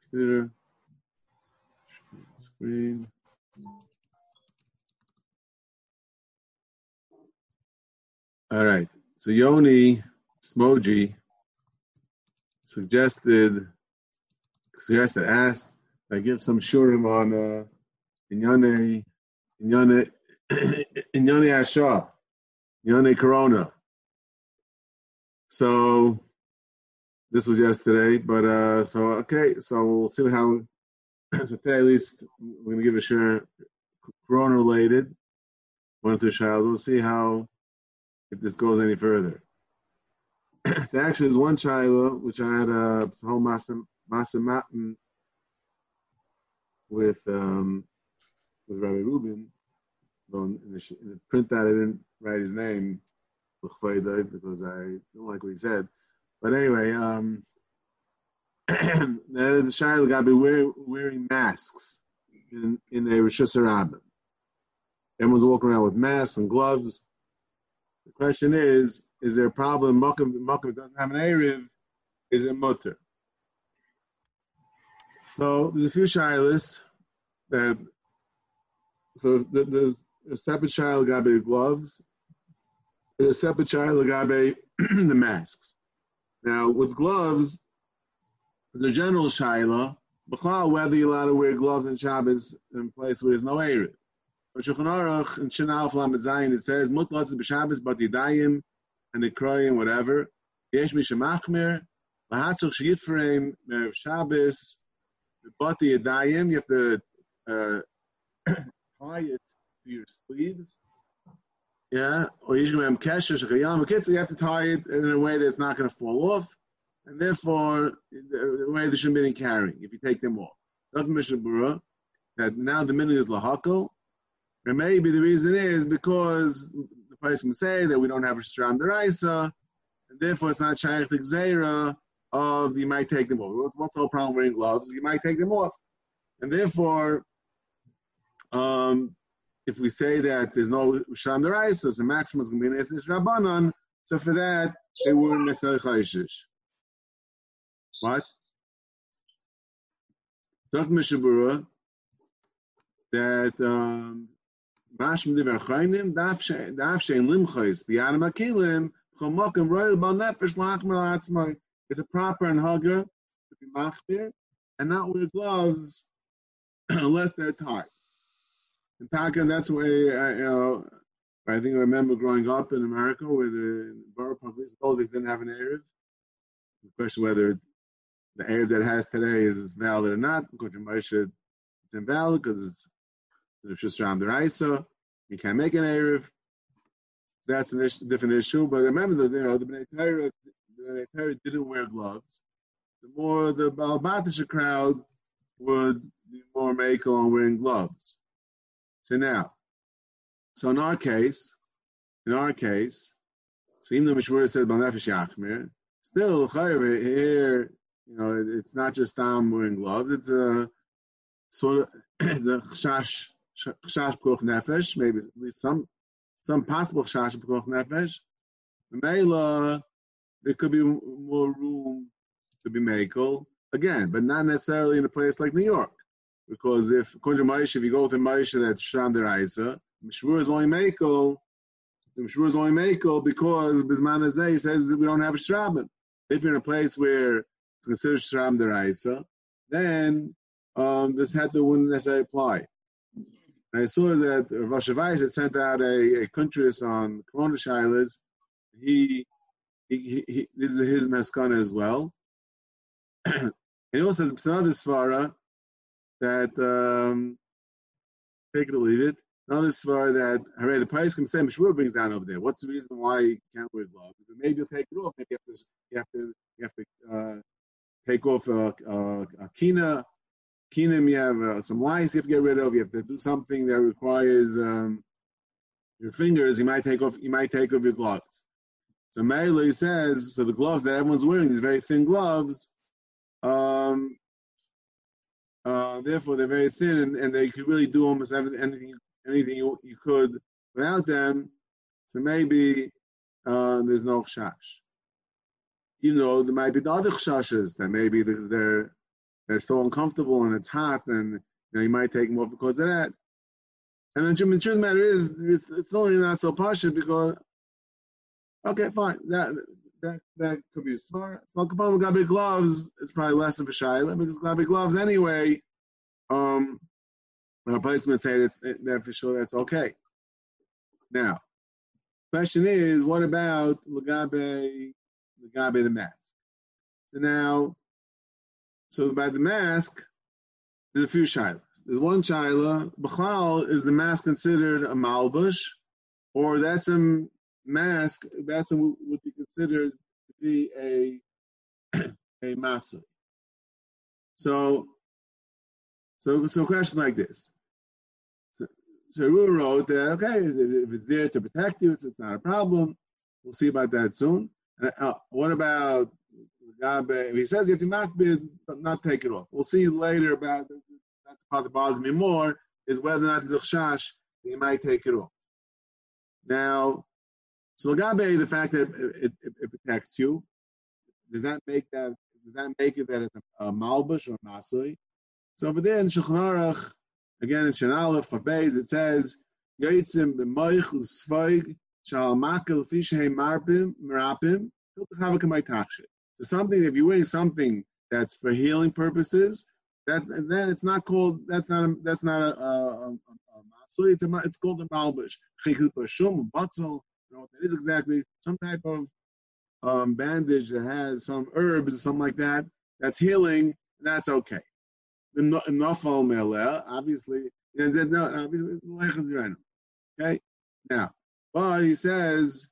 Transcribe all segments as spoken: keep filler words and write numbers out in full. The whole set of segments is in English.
Computer. Screen. All right. So Yoni Smoji suggested, suggested, asked, I give some shurim on uh, Inyane, Inyane, Inyane Asha, Inyane Corona. So this was yesterday, but uh, so okay, so we'll see how. So today at least we're gonna give a share Corona related. One or two shadows. We'll see how if this goes any further. So actually, there's one child which I had a whole masa masa matin with um, with Rabbi Rubin. In the, in the print that I didn't write his name because I don't like what he said. But anyway, um, there is a child got to be wearing, wearing masks in in a Rosh Hashanah. Everyone's walking around with masks and gloves. The question is: is there a problem? Malkum Malkum doesn't have an Erev. Is it mutter? So there's a few shilas that. So there's a separate child got to be gloves. There's a separate child got to be the masks. Now with gloves, the general shaila, whether you're allowed to wear gloves in Shabbos in a place where there's no Erev. But Shulchan Aruch in Shinal Lamed Zayin it says mutlotz b'Shabbos but yidayim and the kroyim whatever. Yesh mishamachmir lahatzuk sheyitferim me'erev Shabbos but the yidayim you have to uh, tie it to your sleeves. Yeah, or yishmem kesher shechayam. You have to tie it in a way that's not going to fall off, and therefore the way there shouldn't be any carrying if you take them off. That now the minhag is lahakol. And maybe the reason is because the person say that we don't have a Shram Deraisa, and therefore it's not Shaykh the Gzeira of you might take them off. What's, what's the whole problem wearing gloves? You might take them off. And therefore, um, if we say that there's no Shram Deraisa, so the maximum is going to be an Esish Rabbanon, so for that, they weren't necessarily Chayshish. What? Talk Mishabura that um, it's a proper and hagra to be machmir and not wear gloves unless they're tied. In Taka, that's the way I, you know, I think I remember growing up in America where the borough police supposedly didn't have an Erev. The question whether the Erev that it has today is valid or not. According to Moshe, it's invalid because it's the Shusram Deraisa. You can't make an Erev. That's a issue, different issue. But remember that you know the Bnei Torah, the Bnei Torah didn't wear gloves. The more the Baal Batisha crowd would be more makel on wearing gloves. So now, so in our case, in our case, so even though Mishmur said Baal Nefesh Yachmir, still here, you know, it's not just Tam wearing gloves. It's a sort of it's a chash. Chash P'koch Nefesh, maybe at least some some possible Chash P'koch Nefesh. Mela, there could be more room to be Mekel again, but not necessarily in a place like New York, because if according to Moshe, if you go with a Moshe that's Shram Deraisa, Mishmur is only Mekel. The Mishmur is only Mekel because Bisman Azeh says that we don't have a Shrabbin. If you're in a place where it's considered Shram Deraisa, then um, this had to wouldn't necessarily apply. And I saw that Rav Shavais had sent out a, a kuntris on Corona Shilas. He, he, he, he, this is his maskana as well. And he also says another svara that um, take it or leave it. Another svara that Hare the Pais can say Mishmur brings down over there. What's the reason why you can't wear gloves? Maybe you'll take it off. Maybe you have to you have to you have to uh, take off a, a, a kina. Kinim, you have uh, some lines you have to get rid of. You have to do something that requires um, your fingers. You might take off. You might take off your gloves. So Meili says, so the gloves that everyone's wearing, these very thin gloves, um, uh, therefore they're very thin, and, and they could really do almost anything, anything you, you could without them. So maybe uh, there's no chash. Even though there might be the other chashas that maybe because they're they're so uncomfortable and it's hot, and you know, you might take them off because of that. And then the truth of the matter is, it's, it's only not so pasha because, okay, fine, that that that could be smart. So Kapam Gabi gloves, it's probably less of a shayla because Gabi gloves anyway. Um, a replacement say that's, that for sure that's okay. Now, question is, what about Lagabe, Lagabe the mask? So now, so by the mask, there's a few shilas. There's one shaila, B'chlal, is the mask considered a malbush, or that's a mask, that's a, would be considered to be a a masa. So, so, so a question like this. So, so Ru wrote that, okay, if it's there to protect you, it's, it's not a problem. We'll see about that soon. Uh, what about Gabe? He says you have to makbid, but not take it off. We'll see later about that. That's the part that bothers me more, is whether or not it's a chash, he might take it off. Now, so Gabe, the fact that it, it, it protects you, does that make that does that make it that it's a, a malbush or a masui? So over there in Shulchan Aruch, again in Shan Aleph Chavbeis, it says Yotzim b'moich u'sfoig shal makel fishei marpim merapim hiltachavakamaytachshit. So something, if you're wearing something that's for healing purposes, that then it's not called that's not a, that's not a, a, a, a masui. It's a, it's called a malbush. Chikut b'shum b'batzel. You know what that is exactly? Some type of um, bandage that has some herbs, something like that. That's healing. That's okay. The nafal meleh, obviously, no, obviously, okay. Now, but he says,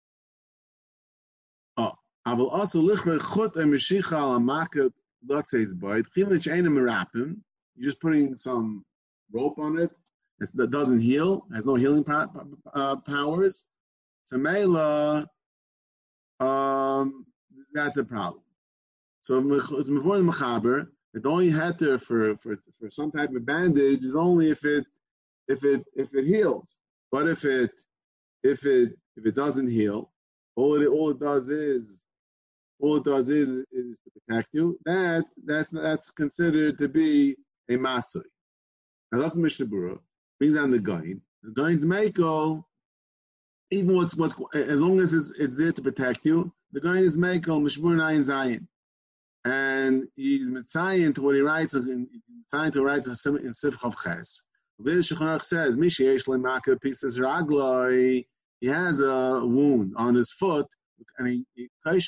oh, I will also lichre chut and meshicha al amaket lotzeis boyd chimich ein merapim. You're just putting some rope on it. It's, that doesn't heal. Has no healing uh, powers. So mela, um, that's a problem. So it's before the mechaber. It only had there for, for for some type of bandage is only if it if it if it heals. But if it if it if it doesn't heal, all it all it does is all it does is is to protect you. That that's that's considered to be a masui. Now look, Mishnah Berurah brings down the gain. The gain's makel, even what's what's as long as it's it's there to protect you, the gain is makel mishmur nayin zayin. And he's mitzayin to what he writes in mitzayin to writes in Sif Chav Ches. The Shulchan Aruch says, "Mishi yesh lemakar pieces ragloi." He has a wound on his foot, and he he ties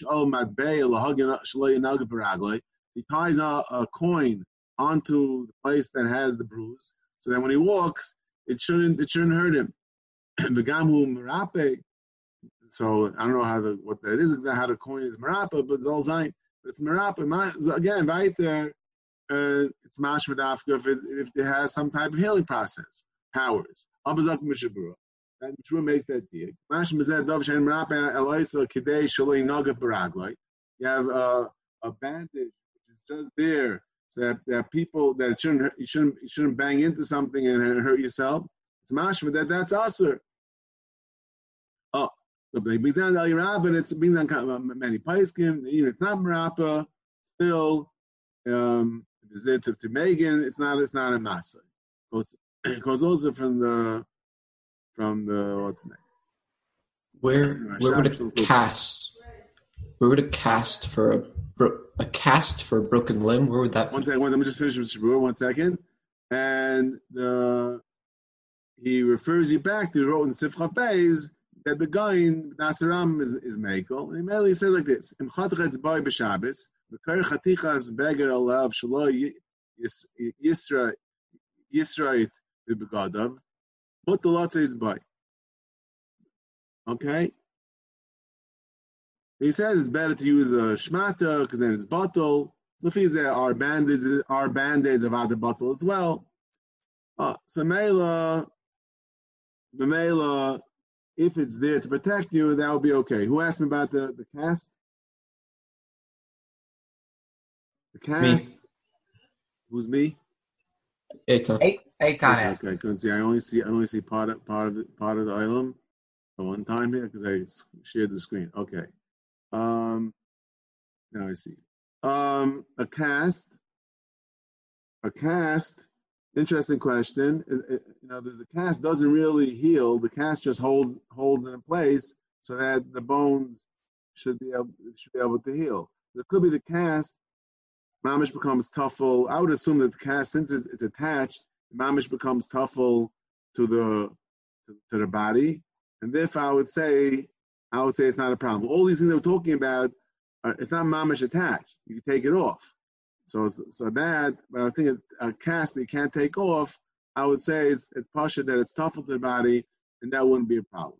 a, a coin onto the place that has the bruise, so that when he walks, it shouldn't it shouldn't hurt him. Begamu merape. So I don't know how the what that is exactly how the coin is merape, but it's all zayin. It's merapah. Again, right there, uh, it's mashma dafka if it, if it has some type of healing process, powers. Abazak Mishabura. And Mishabura makes that deal. Mashma zed dov shein merapah eloisa kidei shaloi nagat baraglai. You have uh, a bandage which is just there so that, that people that it shouldn't you shouldn't you shouldn't bang into something and hurt yourself. It's mashma that that's usher. Oh. But it brings down the Aliyah, and it's brings down many paiskim. Even it's not merapa, still um, it's there to, to Megan. It's not. It's not a masa. It goes also from the from the what's the name? Where where would a cast? Where would a cast for a bro- a cast for a broken limb? Where would that? One second. Let me just finish with Shabur. One second. And the he refers you back to wrote in Sifcha Beis that the guy in Nasaram is, is Mekel. And he mainly says like this: Im chatchetz boy b'Shabbos, v'kar chatichas beger alav shelo yisra yisra'it b'begadav, but the lot says boy. Okay. He says it's better to use a shmata because then it's bottle. So if he's there, our band-aids are band-aids of other bottle as well. Uh, so Mela, the Mela. If it's there to protect you, that would be okay. Who asked me about the, the cast? The cast? Me. Who's me? Eitan. Eight, Eitan okay, okay, I couldn't see. I only see I only see part of part of the, part of the item for one time here because I shared the screen. Okay. Um now I see. Um a cast a cast, interesting question. Is, you know, there's a cast doesn't really heal. The cast just holds holds it in place so that the bones should be able should be able to heal. There could be the cast. Mamish becomes tuffle. I would assume that the cast, since it's, it's attached, mamish becomes tuffle to the to, to the body, and therefore I would say I would say it's not a problem. All these things that we're talking about, are, it's not mamish attached. You can take it off. So so that, but I think a, a cast that you can't take off, I would say it's it's pasha that it's tuffle to the body, and that wouldn't be a problem.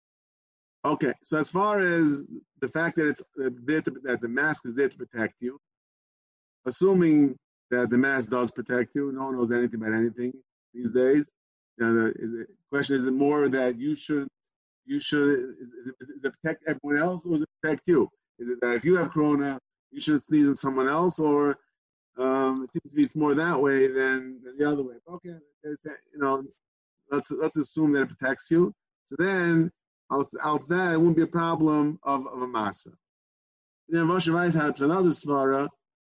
Okay, so as far as the fact that it's uh, there to, that the mask is there to protect you, assuming that the mask does protect you, no one knows anything about anything these days. You know, the, is it, question is it more that you should you should is, is, it, is it protect everyone else, or is it protect you? Is it that if you have corona, you should sneeze on someone else, or um, it seems to be it's more that way than, than the other way. Okay, you know, let's let's assume that it protects you. So then, else that it wouldn't be a problem of, of a masa. Then Rosh Hashanah has another svara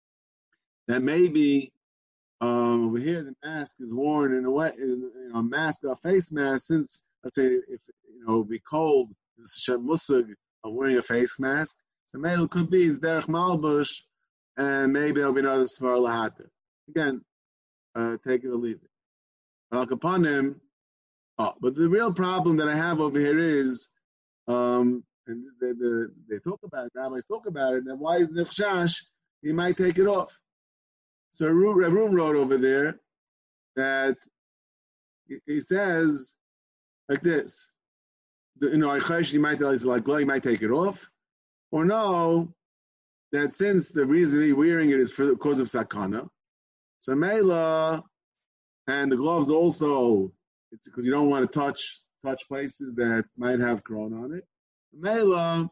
that maybe um, over here the mask is worn in a way, in, you know, a mask, a face mask. Since let's say if you know it would be cold, this shem musig of wearing a face mask. So maybe it could be it's derech malbush, and maybe there'll be another svara lahata. Again, uh, take it or leave it. But upon him. Oh, but the real problem that I have over here is, um, and they, they, they talk about it, rabbis talk about it, that why is nechshash? He might take it off. So Ravum wrote over there that he, he says like this, you know, he might tell us like, well, he might take it off, or no, that since the reason he's wearing it is for the cause of sakana, so Mela and the gloves also. It's because you don't want to touch touch places that might have corona on it. Mela,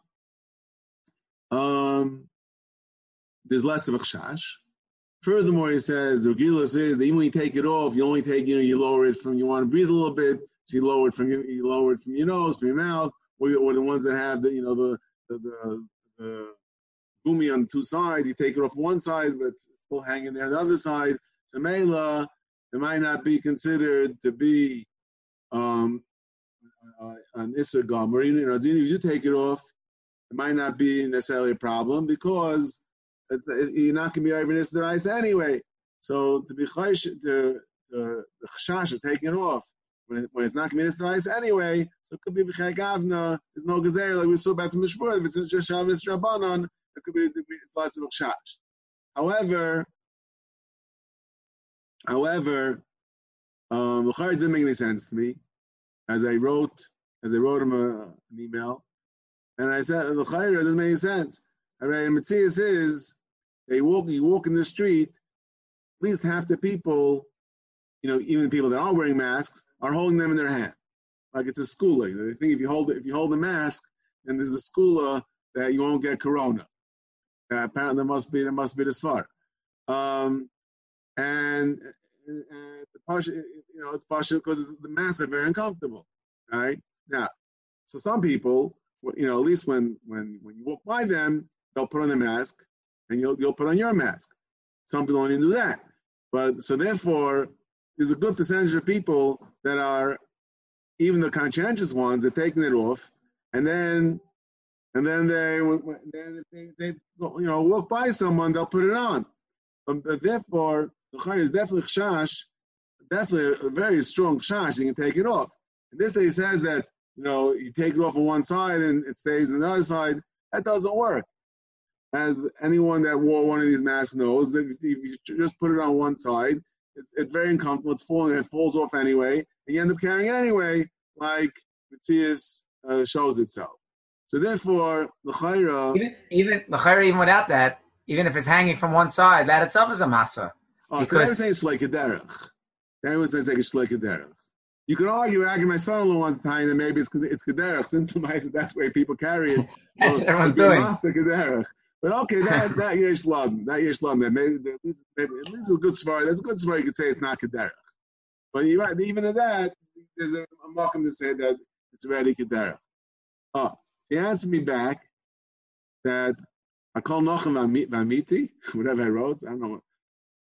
um, there's less of a chash. Furthermore, he says the Gilus is that even when you take it off, you only take, you know, you lower it from, you want to breathe a little bit, so you lower it from your, you lower it from your nose, from your mouth, or, or the ones that have the, you know, the the the, the gumi on two sides, you take it off one side, but it's still hanging there on the other side. So Mela, it might not be considered to be um, uh, an Isser Gomer. You know, if you take it off, it might not be necessarily a problem because it's, it's, you're not going to be over Isser Ice anyway. So to be chaysh, to the chash of taking it off when, it, when it's not going to be Isser Ice anyway, so it could be b'chayk avna. There's no gezer like we saw about some mishmur. If it's just shav Isser Rabbanon, it could be it's less of a chash. However, however. Um, the Chari didn't make any sense to me, as I wrote, as I wrote him a, an email, and I said the Chari doesn't make any sense. I read Matthias is they walk, you walk in the street, at least half the people, you know, even the people that are wearing masks, are holding them in their hand, like it's a schooler. You know, they think if you hold if you hold the mask, then there's a schooler that you won't get corona. Uh, apparently, there must be there must be the svar, um, and. And, and the pasha, you know, it's pasha because the masks are very uncomfortable, right? Now, so some people, you know, at least when when when you walk by them, they'll put on a mask, and you'll you'll put on your mask. Some people don't even do that, but so therefore, there's a good percentage of people that are, even the conscientious ones, are taking it off, and then and then they then they, they you know walk by someone, they'll put it on, but, but therefore. The Chari is definitely chash, definitely a very strong chash. You can take it off. And this day says that, you know, you take it off on one side and it stays on the other side. That doesn't work. As anyone that wore one of these masks knows, if you just put it on one side, it, it's very uncomfortable. It's falling, it falls off anyway, and you end up carrying it anyway, like Matthias uh, shows itself. So therefore, the Chayra, even even the Chayra, even without that, even if it's hanging from one side, that itself is a masa. Oh, so everything is like a derech. Everyone says like it's like a derech. You could argue, argue my son-in-law one time, and maybe it's it's kederech. Since that's the way people carry it. That's so, what everyone's doing. Kederech. But okay, that that yesh love, that yesh love, that maybe, maybe at least a good svar. That's a good svar. You could say it's not kederech. But you're right. Even in that, there's a I'm welcome to say that it's already kederech. Oh, he answered me back that I call Nochem Vamiti, whatever I wrote. I don't know.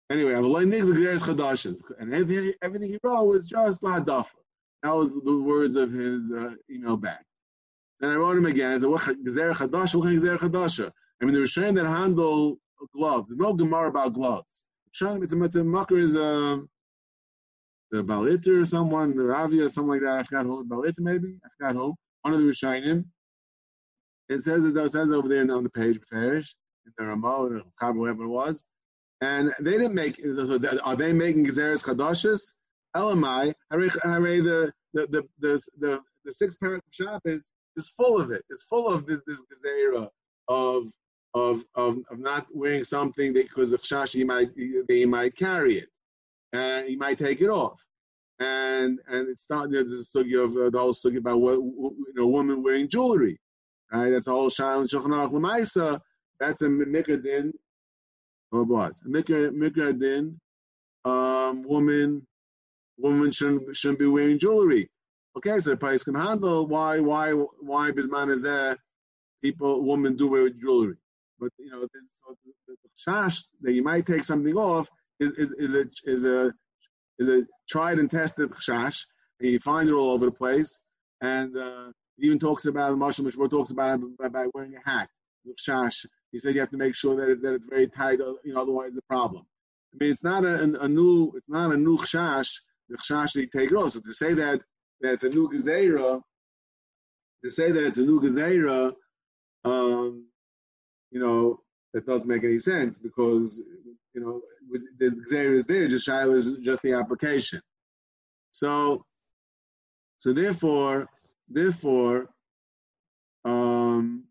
Anyway, and everything, everything he wrote was just la dafa. That was the words of his uh, email back. Then I wrote him again. I said, what gezer chadasha? What kind of gezer chadasha? I mean, the Rishonim that handle gloves. There's no Gemara about gloves. Rishonim, it's a it's a makar is a the Baliter or someone, the Ravia, something like that. I forgot who. Baliter maybe. I forgot who. One of the Rishonim. It says it, it says over there on the page, Parish, in the Ramah, or the Chab, whatever it was. And they didn't make. Are they making gezeres chadashas? Elamai, hare the the the the the, the six parak of Shabbos is full of it. It's full of this this gezerah of of of of not wearing something that because of chash he might he might carry it, and he might take it off. And and it's not you know, there's a sugi of uh, the whole sugi about what you know women wearing jewelry. Right, that's a whole shayla in Shulchan Aruch L'maisa. That's a mikra din. Oh, what? Mikra mikra din. Um, woman, woman shouldn't shouldn't be wearing jewelry. Okay, so the price can handle why why why bisman hazeh people women do wear jewelry. But you know, this, so the, the, the shash that you might take something off is is, is a is a is a tried and tested shash, and you find it all over the place. And uh, he even talks about Marshall Mishmor talks about about wearing a hat. Shash. He said you have to make sure that it, that it's very tight. You know, otherwise it's a problem. I mean, it's not a, a, a new it's not a new chash. The chash that you take it off. So to say that that it's a new gezerah, to say that it's a new gezerah, um, you know, that doesn't make any sense because you know the gezerah is there. Just shaila is just the application. So, so therefore, therefore, um,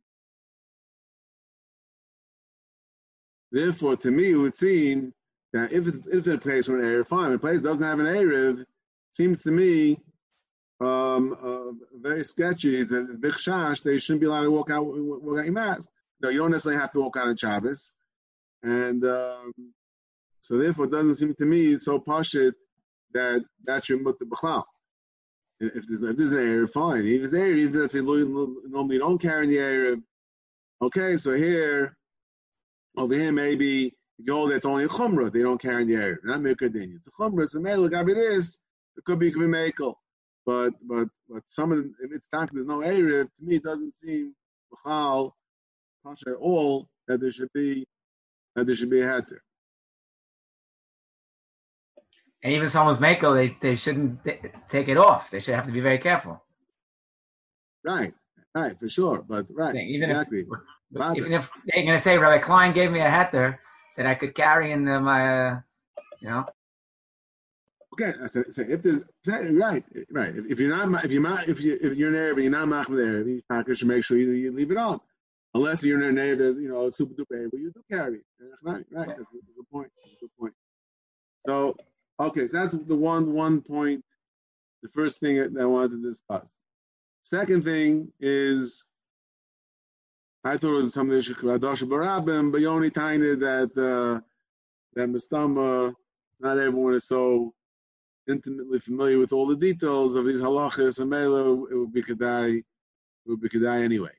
therefore, to me, it would seem that if it's, if it's a place with an Erev, fine. If a place doesn't have an Erev, seems to me um, uh, very sketchy. It's a big shash. They shouldn't be allowed to walk out walk out your mask. No, you don't necessarily have to walk out on Shabbos. And um, so therefore, it doesn't seem to me so pashit that that's your mutter b'chlal. If there's, if there's an Erev, fine. If there's an Erev, let's say normally you don't carry the Erev. Okay, so here, over here, maybe you hold that's only a chumrah. They don't carry the Erev. Not mikra din. It's a chumrah. So maybe look after this. It could be, it could be makel. But but but some of them, if it's not, there's no Erev. To me, it doesn't seem b'chal at all that there should be that there should be a heter. And even someone's makel, they they shouldn't take it off. They should have to be very careful. Right, right, for sure. But right, even exactly. If, even if they're going to say Rabbi Klein gave me a heter that I could carry in the, my, uh, you know. Okay, so, so if there's right, right. If, if you're not, if you're not, if you if you're an Arab and you're not machmir there, you should make sure you, you leave it on, unless you're in an Arab that's you know a super duper Arab, you do carry it. Right, right. That's a good point. That's a good point. So okay, so that's the one one point. The first thing that I wanted to discuss. Second thing is, I thought it was something that should Adasha Barabim, but you only tiny that uh, that Mistama, not everyone is so intimately familiar with all the details of these halachas and mela. It would be kedai, it would be kedai anyway.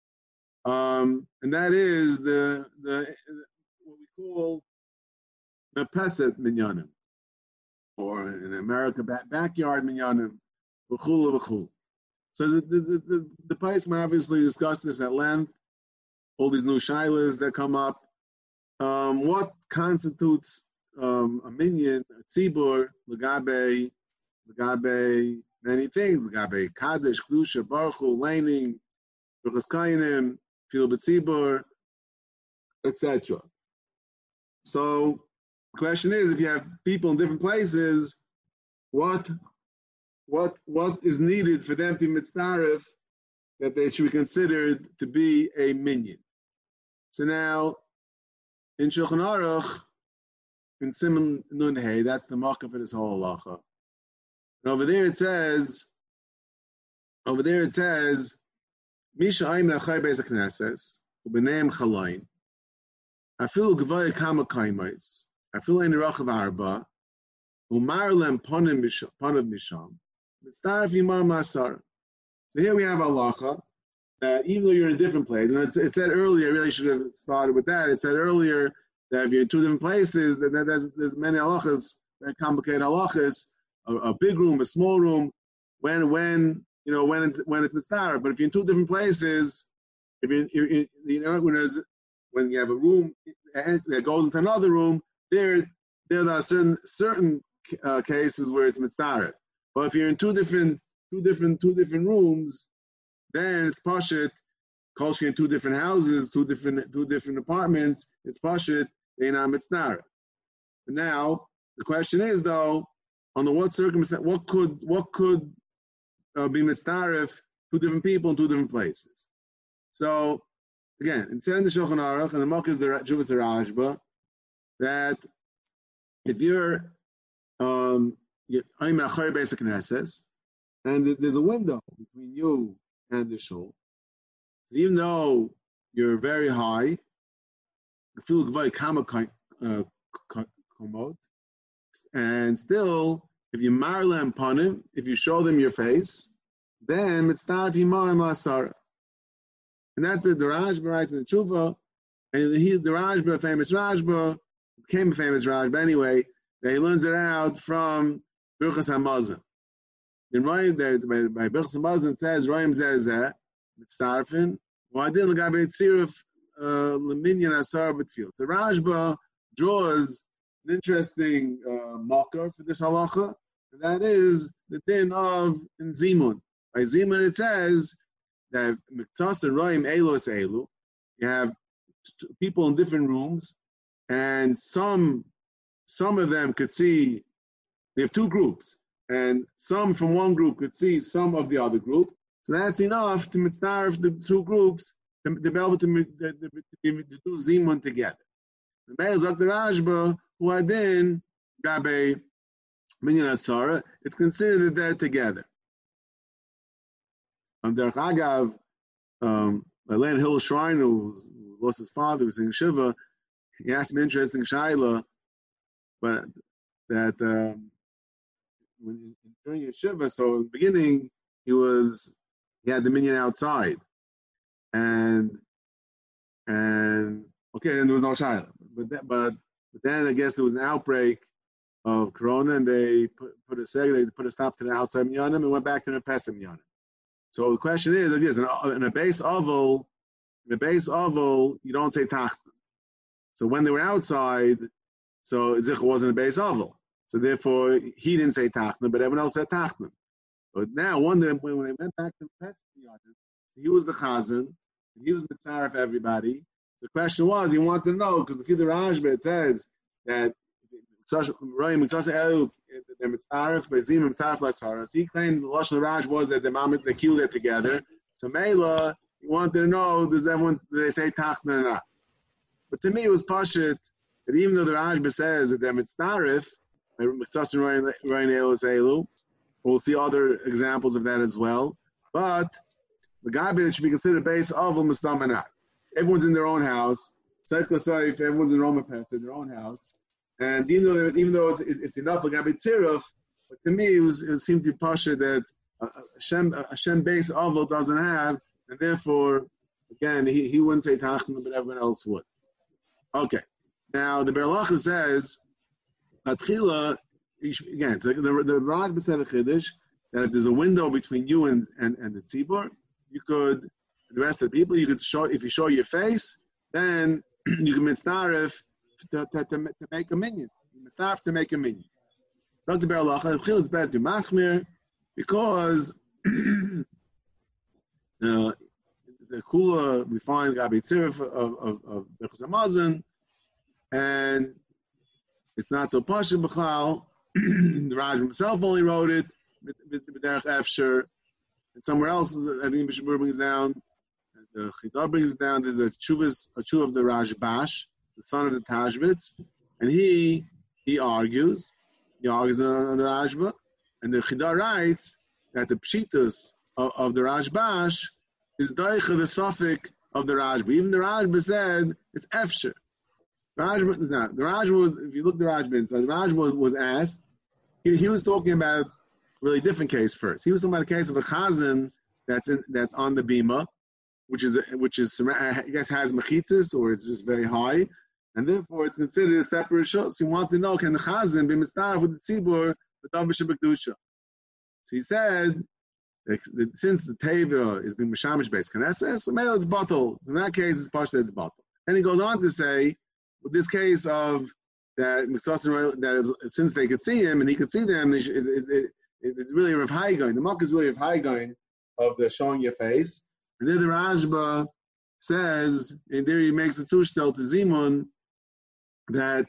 Um, and that is the the what we call the peset minyanim, or in America back, backyard minyanim, v'chul v'chul. So the the the the, the Paisma obviously discussed this at length. All these new shilas that come up. Um, what constitutes um, a minyan, a tzibur, legabe, legabe, many things, legabe kaddish, kedusha, baruch hu, laning, berachas kainim, fil b'tzibur, et cetera. So the question is, if you have people in different places, what, what, what is needed for them to be mitzaref that they should be considered to be a minyan? So now, in Shulchan Aruch, in Siman Nun Hey, that's the makkah for this whole halacha. And over there it says, over there it says, Misha Aim Nachay Beis HaKnesses, U'Beneim Chalayin, Afilu Gvay Kama Kaimais, Afilu Ein Rachav Arba, U'Mar Lem Ponim Misham, Mitzaref Yimar Masar. So here we have halacha, that even though you're in a different place, and it said earlier, I really should have started with that. It said earlier that if you're in two different places, then there's there's many halachas, very complicated halachas, a, a big room, a small room, when when you know when it, when it's mitzvah. But if you're in two different places, if you you, you know when there's when you have a room that goes into another room, there there are certain certain uh, cases where it's mitzvah. But if you're in two different two different two different rooms, then it's pashut. Kolshke in two different houses, two different two different apartments. It's pashut. They're not mitzvah. Now the question is though, under what circumstance, what could what could uh, be mitzvah two different people in two different places? So again, in Seren the Shulchan Aruch and the Mok is the Juvas Rashba, that if you're um I'm a Chayr Basic Knesses, and there's a window between you and the shul, so even though you're very high, you feel very komod, and still, if you marlem panim, if you show them your face, then it's not himayim lasara. And that the, the Rashba writes in the Tshuva, and he, the Rashba, famous Rashba, became a famous Rashba anyway, that he learns it out from Birchas HaMazon. In Royim, by, by Birchas HaMazon, it says, Royim Zezeh, Mitztarfin, Wa'adin L'gabe Tziruf, L'minyan Asar B'tfil. So Rashba draws an interesting uh, marker for this halacha, and that is the din of in Zimun. By Zimun it says that Miktas and Roim Elu es Elu, you have t- people in different rooms, and some some of them could see, they have two groups, and some from one group could see some of the other group, so that's enough to mitzvah the two groups to, to be able to, to, to, to do Zimun together. The Be'ez Zakh Rashba, who are then Gabe Minyan Asara, it's considered that they're together. On Derech Agav, um, Elaine Hill Shrine, who lost his father, was in Shiva, he asked me an interesting shaila, but that um, when during his Shiva, so in the beginning, he was, he had the minyan outside. And, and, okay, then there was no shaila. But, that, but, but then I guess there was an outbreak of corona, and they put, put a seg, they put a stop to the outside minyanim and went back to the Pesach minyanim. So the question is, like this, in a, in a base oval, in a base oval, you don't say tachton. So when they were outside, so Zich wasn't a base oval. So therefore, he didn't say tachton, but everyone else said tachton. But now, one day, when they went back to the Pesach minyanim, he was the chazan, and he was mitzaref everybody. The question was, he wanted to know, because the Kiddush Rashba, it says that he claimed the Lashon Raj was that the Mamit, they killed it together. So Mela, he wanted to know, does everyone, do they say Tachna or not? But to me, it was Pashit, that even though the Rashba says that they're Mitzaref, we'll see other examples of that as well. But the Gabi that should be considered base of Mustamanat. Everyone's in their own house. Everyone's in Roma Pest in their own house. And even though even though it's, it's enough like Gabi Tziruf, but to me it was it seemed to be Pasha that uh, Hashem Hashem base Oval doesn't have, and therefore again he, he wouldn't say Tachna, but everyone else would. Okay. Now the Berlacha says Atchila again. So the the Raj said a Chiddush that if there's a window between you and and, and the Tzibur, you could the rest of the people you could show if you show your face, then you can mitzaref to, to, to, to make a minyan. You mitzaref to make a minyan. Doctor Berlacha, it's better to machmir because uh, the kula we find Gabi Tziruf of of of Birchas HaMazon, and it's not so pasha b'chlal. The Raj himself only wrote it with Derech Efsher, and somewhere else I think Bishop brings down. The Chida brings down. There's a chuvas a chuv of the Rashbash, the son of the Tashbitz, and he he argues. He argues on the Rashba, and the Chida writes that the pshitus of, of the Rashbash is daicha the suffix of the Rashba. Even the Rashba said it's efsher. The Rashba is not. The Rashba was, if you look at the Rashba, so the Rashba was, was asked. He, he was talking about a really different case first. He was talking about a case of a chazan that's in, that's on the bima, which is which is I guess has mechitzas or it's just very high, and therefore it's considered a separate shul. So you want to know, can the chazan be mitzdaref with the tzibur b'davar shebekdusha? So he said, that, that since the teva is being mishamish based knesses, so maybe it's bottle. So in that case, it's pashta, it's bottle. And he goes on to say, with this case of that that is, since they could see him and he could see them, it, it, it, it's really Rav Haigain. The Malk is really Rav Haigain of the showing your face. And then the Rashba says, and there he makes a tushtel to Zimun that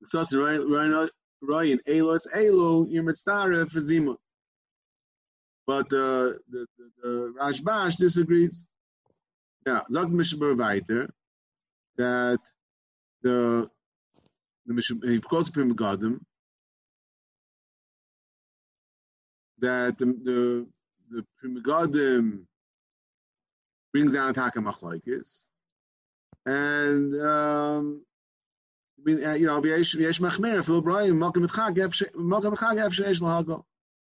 Ryan Elos Elo you're mitzdaref for Zimun. But uh, the, the, the Rashbash disagrees. Yeah, Zok Mishabur Vaiter that the the he quotes Prim Gadim that the the the Prim Gadim brings down Taka Machlaikis, and um, I mean, you know, Yesh Yesh Machmer Phil Brian Malcolm Mitchag Malcolm Mitchag Sheish Lahago.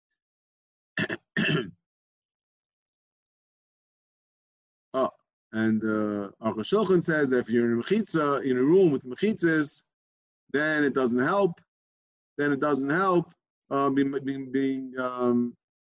Oh, and uh, Aruch Shulchan says that if you're in a mechitza, in a room with mechitzas, then it doesn't help. Then it doesn't help uh, being being, being um,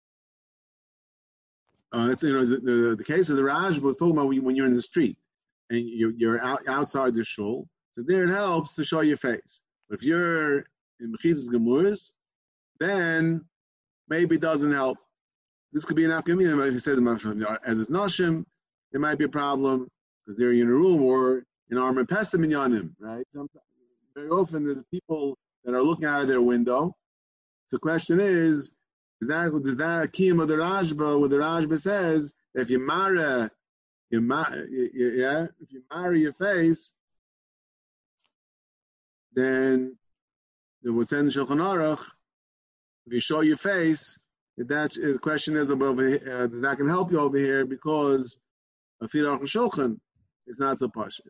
uh, that's you know the, the, the case of the Raj was talking about when, when you're in the street and you're, you're out, outside the shul. So there it helps to show your face. But if you're in mechitzas gemuras, then maybe it doesn't help. This could be an afkamina, like I said, as it's nashim, there might be a problem because they're in a room or in armor pesim minyanim, right? Sometimes, very often there's people that are looking out of their window. So the question is, is that is that a kiyum of the Rashba where the Rashba says if you marry, you marry, yeah, if you marry your face, then it would send Shulchan Aruch. If you show your face, that the question is about uh, does that can help you over here because a Aruch Shulchan is not so pashut.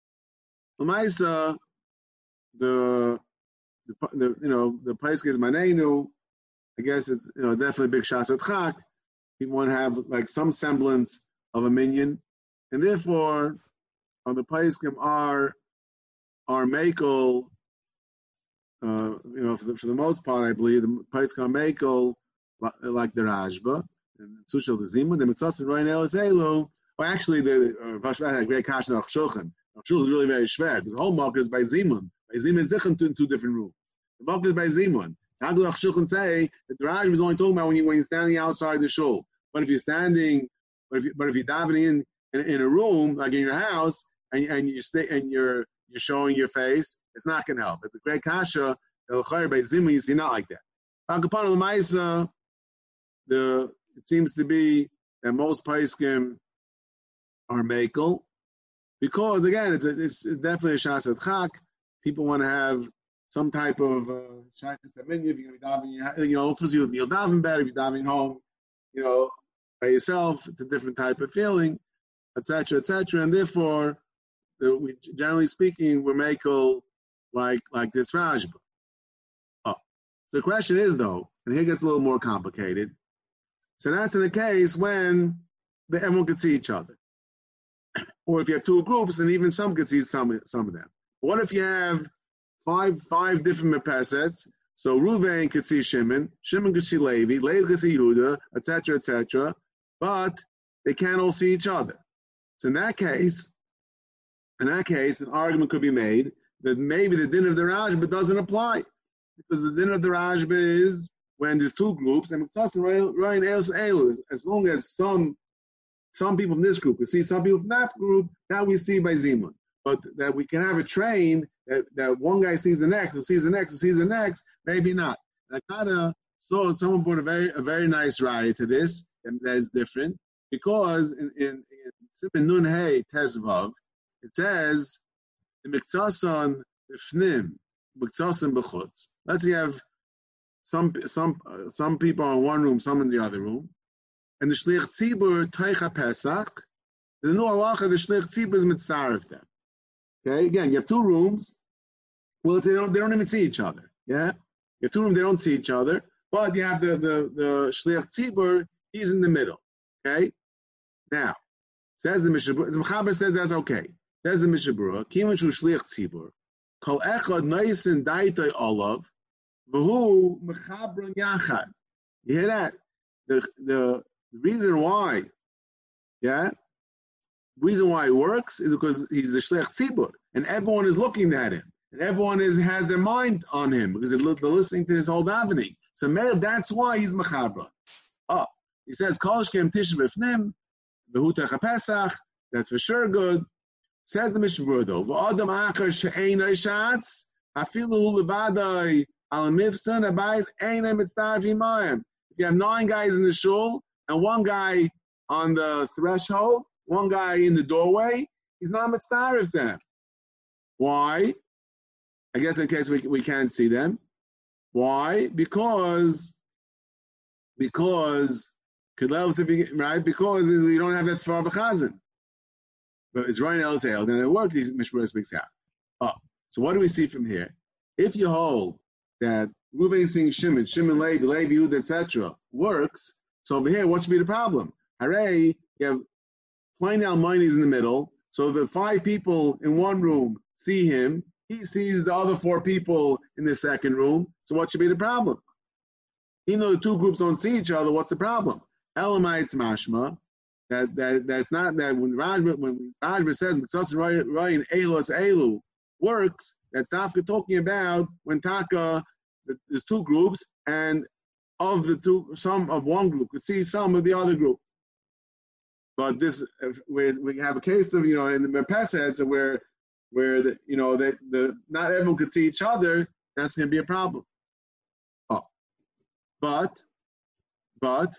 L'maisa, the, the the you know the place is Manenu. I guess it's you know definitely big shas at chak. People want to have like some semblance of a minion, and therefore on the Paiskim are are makel. Uh, you know, for the, for the most part, I believe the Paiskim are makel like the Rashba and Tushel the Zimun. The Mitzvah and Ryan Elos Elo. Well, actually, the Vashva had a great kasha on Shulchan. Shulchan is really very schwer because the whole mark is by Zimun. By Zimun and Zichon in two different rooms. The mark is by Zimun. So how does Shulchan say that the Rashba is only talking about when you when you're standing outside the shul? But if you're standing, but if you, but if you're davening in, in in a room like in your house and and you stay and you're you're showing your face, it's not going to help. It's a great kasha. The L'chayr by Zimun you see not like that. Al-Kapana L'maisa, the it seems to be that most Paiskim are makel, because again, it's, a, it's definitely a shas at chak. People want to have some type of shakas uh, if you're going to be davening, you know, for you, you'll daven better if you're davening home, you know, by yourself. It's a different type of feeling, et cetera, et cetera. And therefore, the, we, generally speaking, we're makel like like this Rashba. Oh, so the question is though, and here it gets a little more complicated. So that's in a case when the, everyone can see each other. Or if you have two groups, and even some could see some some of them. What if you have five five different mepesets? So Ruvain could see Shimon, Shimon could see Levi, Levi could see Yehuda, et cetera, et cetera. But they can't all see each other. So in that case, in that case, an argument could be made that maybe the din of the Rashba doesn't apply, because the din of the Rashba is when there's two groups, and as long as some. Some people from this group, we see some people from that group, that we see by Zimun. But that we can have a train that, that one guy sees the next, who sees the next, who sees the next, maybe not. I kind of saw someone put a very a very nice raya to this, and that is different, because in in, in Siman Nun Hey Tezvav, it says the Miktsason B'fnim, Miktsason B'chutz. Let's say you have some some uh, some people in one room, some in the other room. And the Shlich Tzibur Teicha Pesach, the new halacha, the Shlich Tzibur is mitzaref them. Okay, again, you have two rooms. Well, they don't, they don't even see each other. Yeah, you have two rooms, they don't see each other. But you have the the the Shlich Tzibur, he's in the middle. Okay, now says the Mishabura. The Mechaber says that's okay. Says the Mishabura, Kiman Shu Shlich Tzibur. Kol echad naisin daitay olav, v'hu mechabron yachad. You hear that? The, the the reason why, yeah, the reason why it works is because he's the shliach tzibur, and everyone is looking at him, and everyone is has their mind on him because they're, they're listening to his whole davening. So that's why he's mechabron. Oh, he says kol shkem tish b'fnim, v'hu techa pesach. That's for sure good. Says the Mishnah Berurah though, v'adam achar she'ein oishatz, afilu levadai al mifsan abayis einay mitzdarf imayim. If you have nine guys in the shul and one guy on the threshold, one guy in the doorway, he's not mitzdarf them. Why? I guess in case we we can't see them. Why? Because because right? Because you don't have that svar b'chazan. But it's running El Sale, then it worked, these Mishmur speaks out. Oh, so what do we see from here? If you hold that Reuven sing Shimon, Shimon Levi, Levi Yehuda, et cetera works, so over here, what should be the problem? Hooray, you have twenty Almighties in the middle, so the five people in one room see him, he sees the other four people in the second room, so what should be the problem? Even though the two groups don't see each other, what's the problem? Elamites mashma, That that that's not that when Rajba when Rajba says Mitzvos Ryan Elos Elu works, that's not talking about when Taka there's two groups and of the two some of one group could see some of the other group. But this we we have a case of you know in the Merpesed where where the you know that the not everyone could see each other, that's going to be a problem. Oh, but but.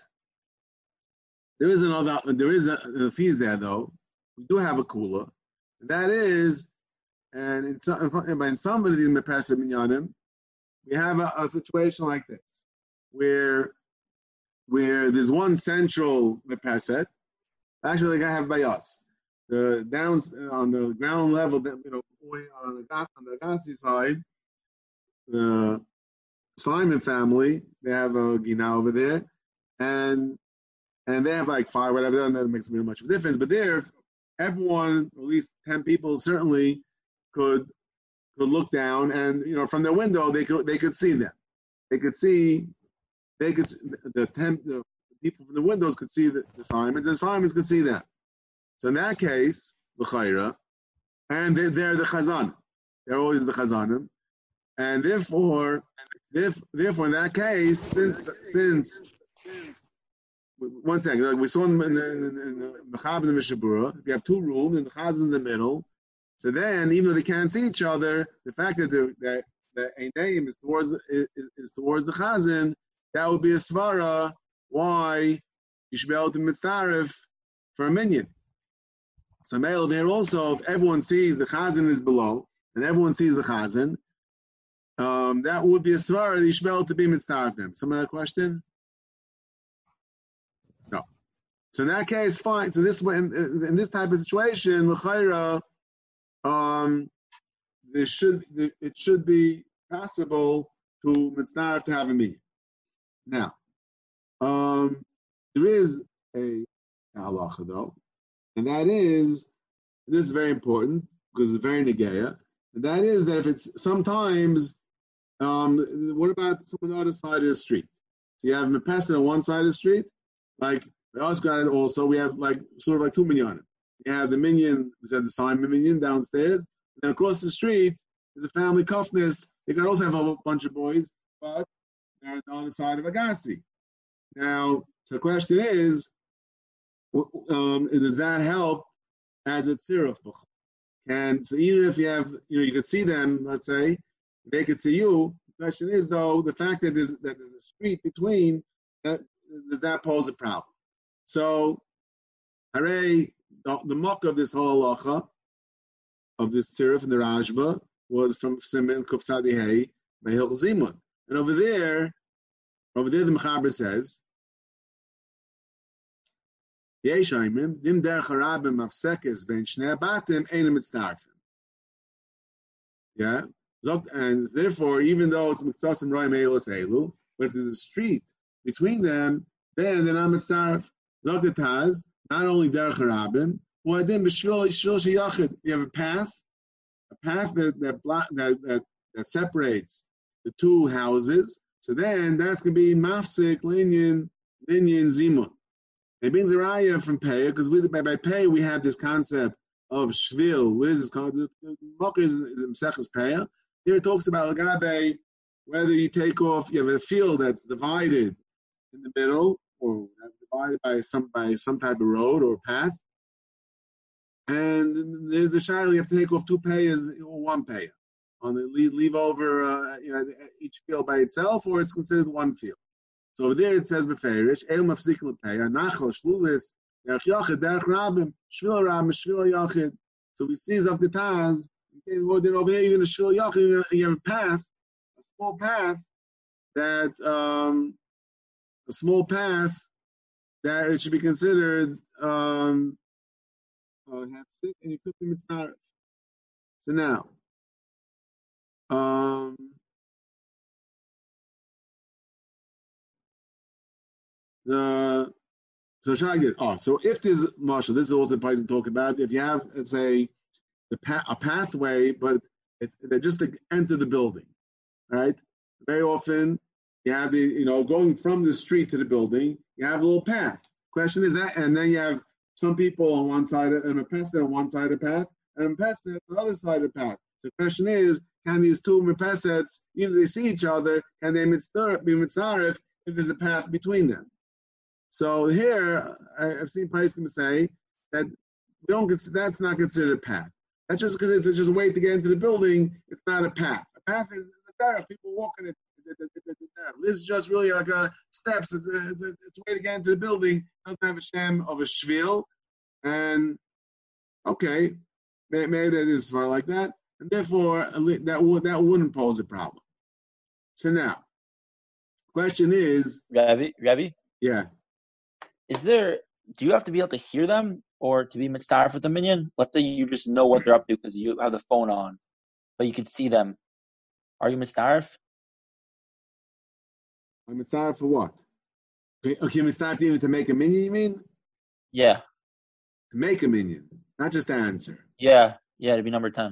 There is another. There is a, a fees there though. We do have a kula. That is, and in some in some of these mepasim minyanim, we have a, a situation like this, where where there's one central mepaset. Actually, like I have by us. The down on the ground level, that you know, on the on the Gassi side, the Simon family, they have a gina over there, and. And they have like five, whatever, and that makes very much of a difference. But there, everyone, at least ten people, certainly could could look down, and you know, from their window, they could they could see them. They could see, they could the ten the people from the windows could see the, the Simons, and the Simons could see them. So in that case, l'chayra, and they're, they're the chazan. They're always the chazanim, and therefore, therefore, in that case, since since One second, like we saw in the, in the, in the Mechab and the Mishnah Berurah, if you have two rooms and the chaz is in the middle, so then even though they can't see each other, the fact that the, that that a name is towards is, is towards the chazan, that would be a svara why you should be able to mitzdarif for a minyan. So male there also, if everyone sees the chazan is below and everyone sees the chazan, um, that would be a svara that you should be able to be mitzdarif them. Some other question? So in that case, fine. So this in, in this type of situation, l'chayra, um, there should it should be possible to mitzvah to have a meeting. Now, um, there is a halacha though, and that is this is very important because it's very negeya, and that is that if it's sometimes, um, what about on the other side of the street? So you have mepesed on one side of the street, like. Also, we have like sort of like two minyanim. You have the minyan, we said the Simon minyan downstairs, and then across the street is a family kufnis. They can also have a bunch of boys, but they're on the side of Agassi. Now, so the question is, um, does that help as a tziruf? And so even if you have, you know, you could see them, let's say, they could see you. The question is, though, the fact that there's that there's a street between, that does that pose a problem? So, hooray, the, the mock of this whole halacha, of this tziruf and the Rashba, was from Simen Kufsadi Hay, by Hil Zimun. And over there, over there the Mechaber says, Yesh Aimrim, Dim Der Charabim Mafsekes Ben Shnei Batim Einem Mitzdarfim. Yeah? And therefore, even though it's Mitzvos Roy Meilos Elu, but if there's a street between them, then they're not Mitzdarf. Zokataz, not only Derech Harabim, you have a path, a path that that, block, that that that separates the two houses. So then that's going to be mafsik linyan linyan zimun. It brings a raya from pay because we by, by pay we have this concept of shvil. What is this concept? Mokr is Maseches Peah. Here it talks about lagabe, whether you take off, you have a field that's divided in the middle or divided by some by some type of road or path, and there's the shayla, you have to take off two payas or one payah. On the leave, leave over uh, you know each field by itself, or it's considered one field. So over there it says beferish el mafsikul payah nachal shlulis derech yachid derech rabim shvil rabim shvil yachid. So we see up the taz. Okay, well, then over here you're going to shvil yachid. You have a path, a small path that um, a small path that it should be considered um, uh, sick, and you put them in mitzvah. So now. Um, the so shagid. Oh, so if there's Marshall, this is also the part to talk about. If you have, let's say, the pa- a pathway, but it's they're just to enter the building, right? Very often you have the you know going from the street to the building, you have a little path. Question is that, and then you have some people on one side of, and a pesach on one side of the path, and a pesach on the other side of the path. So the question is, can these two mepesets, either they see each other, can they mitzvah, be mitzaref if there's a path between them? So here, I, I've seen Paiskim say that we don't that's not considered a path. That's just because it's just a way to get into the building. It's not a path. A path is a derech. People walking it. This is just really like a steps. It's a, it's, a, it's a way to get into the building. It doesn't have a shem of a shvil. And okay, maybe, maybe that is far like that. And therefore, that would that wouldn't pose a problem. So now, question is, Rabbi, Rabbi, yeah, is there? Do you have to be able to hear them or to be mitzvah with the minyan? Let's say you just know what they're up to because you have the phone on, but you can see them. Are you mitzvah? I'm mitzvah for what? Okay, okay, mitzvah even to make a minyan. You mean? Yeah. To make a minyan, not just to answer. Yeah, yeah, to be number ten.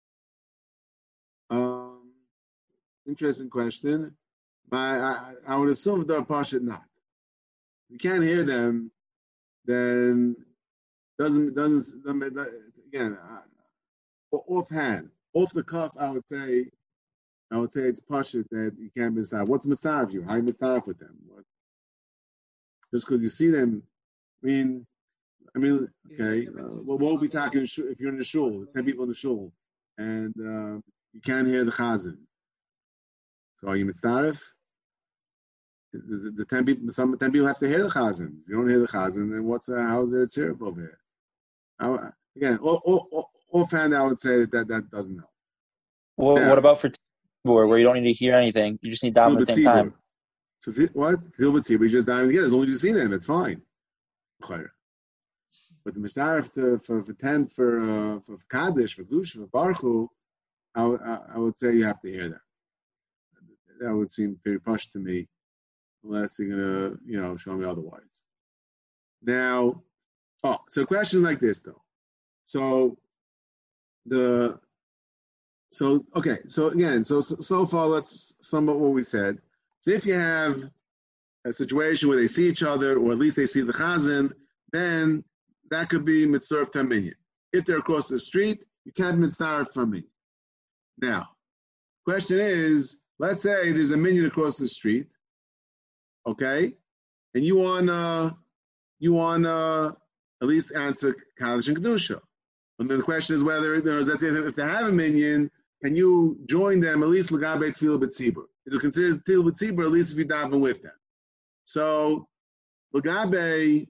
Um, interesting question. But I, I would assume the Pashat not. If you can't hear them, then doesn't doesn't again uh, offhand, off the cuff. I would say, I would say it's Pashat that you can't mitzvah. What's mitzvah you? How you mitzvah with them? What? Just because you see them, I mean, I mean, okay. Uh, well, what will be talking if you're in the shul? Ten people in the shul, and uh, you can't hear the chazan. So are you mitzvah? The, the ten people, some ten people have to hear the chazan. If you don't hear the chazan, then what's uh, how is there a tziruf over here? How, again, offhand, I would say that that, that doesn't help. Well, now, what about for tzibur, where you don't need to hear anything? You just need daven at the same time. So what? Till with tzibur, you just daven together. As long as you see them, it's fine. But the mishnah for for for ten for uh, for kaddish for gush for baruch, I, I I would say you have to hear that. That would seem very posh to me, unless you're gonna you know show me otherwise. Now, oh, so questions like this though. So the so okay. So again, so so, so far let's sum up what we said. So if you have a situation where they see each other, or at least they see the chazan, then that could be mitzvah taminyan. If they're across the street, you can't mitzvah from me. Now, question is, let's say there's a minyan across the street, okay, and you wanna you wanna at least answer kaddish and kedusha. And then the question is whether there's that if they have a minyan, can you join them at least l'gabe tefillah b'tzibur? Is it considered tefillah b'tzibur at least if you daven with them? So l'gabe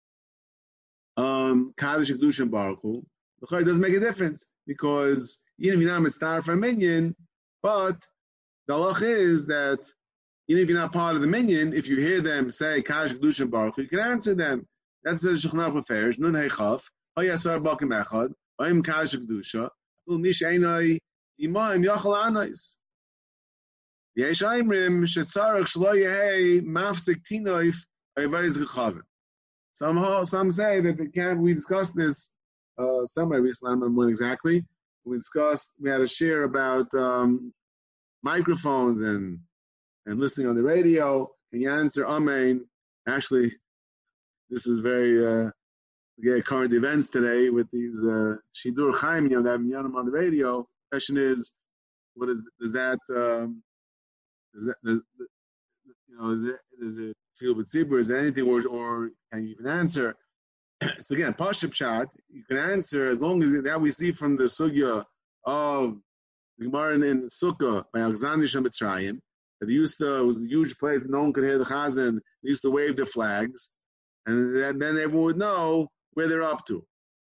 um kaddish and kedusha and baruch hu, it doesn't make a difference because even if you're not mitzvah for a minyan, but the halach is that even if you're not part of the minyan, if you hear them say kaddish and kedusha and baruch hu, you can answer them. That says Shulchan Aruch Meferish Nun Hey Chaf Hayasar Bakim Echad Hayim Kaddish Kedusha Afil Mish Einai Imaim Yachal Anais Yesh Aimrim Shetzarach Shlo Yehei Mafsik Tinoif Ayvayz Gechavim. Somehow, some say that they can't. We discussed this uh, somewhere recently. I don't remember when exactly. we discussed, we had a share about um, microphones and and listening on the radio. Can you answer Amen? Actually, this is very uh, yeah, current events today with these uh, Shidur Chaim, you know, that have on the radio. Question is, what is does that? Um, does that does, you know? Is it does it feel with zibur? Is there anything, or or can you even answer? So again, Pashup Shad, you can answer as long as that we see from the sugya of the Gemara in Sukkah by Alexander Shemitzrayim that they used to, it was a huge place, no one could hear the Chazan. They used to wave the flags, and then, then everyone would know where they're up to.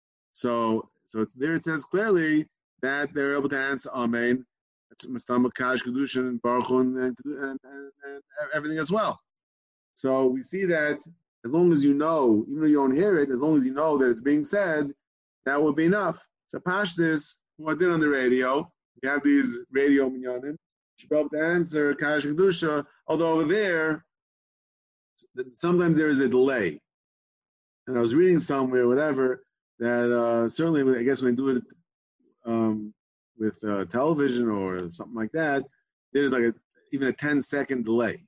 So, so it's, there it says clearly that they're able to answer Amen. It's Mastama Kash Kedushin and Baruch and, and, and, and everything as well. So we see that as long as you know, even though you don't hear it, as long as you know that it's being said, that would be enough. So Pashtus, who I did on the radio, we have these radio minyanim, you should be able to answer Kash Kedusha, although over there, sometimes there is a delay. And I was reading somewhere, whatever, that uh, certainly, I guess when they do it um, with uh, television or something like that, there's like a, even a ten second delay.